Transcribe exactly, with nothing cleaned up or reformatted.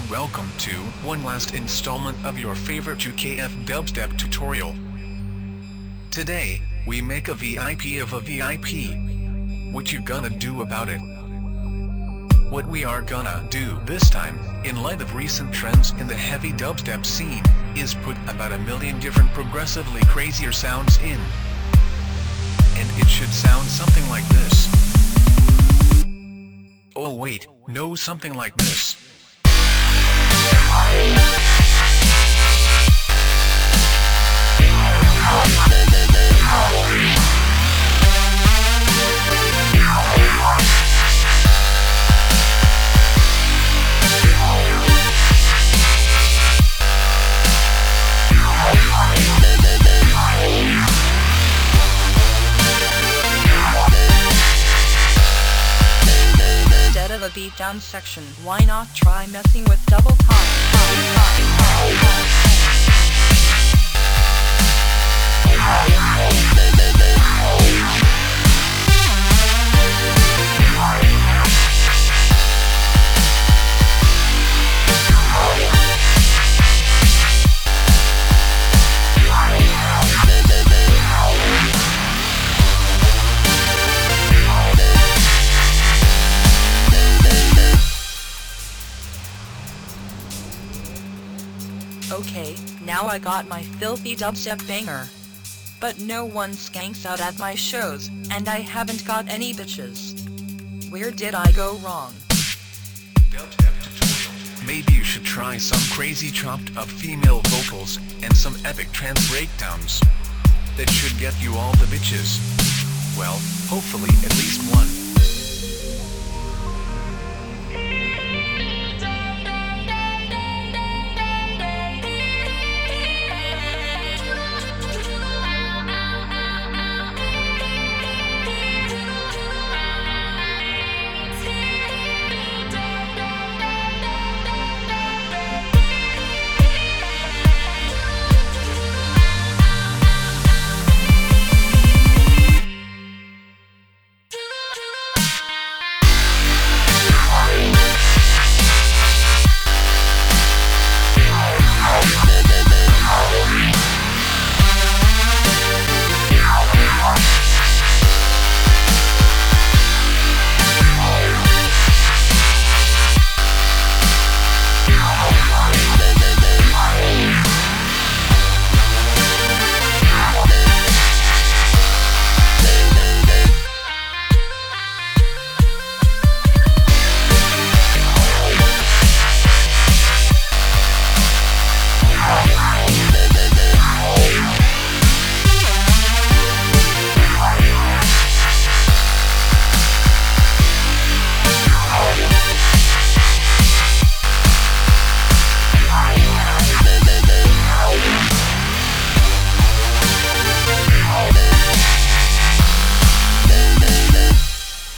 welcome to one last installment of your favorite U K F dubstep tutorial. Today, we make a V I P of a V I P. What you gonna do about it? What we are gonna do this time, in light of recent trends in the heavy dubstep scene, is put about a million different progressively crazier sounds in. And it should sound something like this. Oh wait, no, something like this. Instead of a beatdown section, why not try messing with double time? time, time, time, time. Okay, now I got my filthy dubstep banger. But no one skanks out at my shows, and I haven't got any bitches. Where did I go wrong? Dubstep tutorial. Maybe you should try some crazy chopped up female vocals, and some epic trance breakdowns. That should get you all the bitches. Well, hopefully at least one.